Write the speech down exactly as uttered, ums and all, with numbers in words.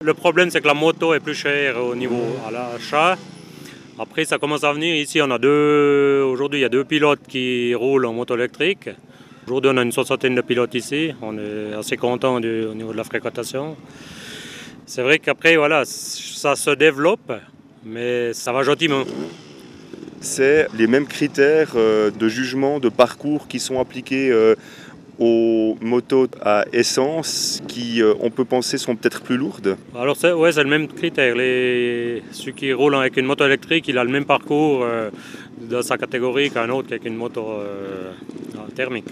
Le problème, c'est que la moto est plus chère au niveau à l'achat. Après, ça commence à venir. Ici, on a deux. Aujourd'hui, il y a deux pilotes qui roulent en moto électrique. Aujourd'hui, on a une soixantaine de pilotes ici. On est assez content du, au niveau de la fréquentation. C'est vrai qu'après, voilà, ça se développe, mais ça va gentiment. C'est les mêmes critères de jugement, de parcours qui sont appliqués aux motos à essence qui, on peut penser, sont peut-être plus lourdes. Alors c'est, ouais, c'est le même critère. Les, celui qui roule avec une moto électrique, il a le même parcours euh, dans sa catégorie qu'un autre avec une moto euh, thermique.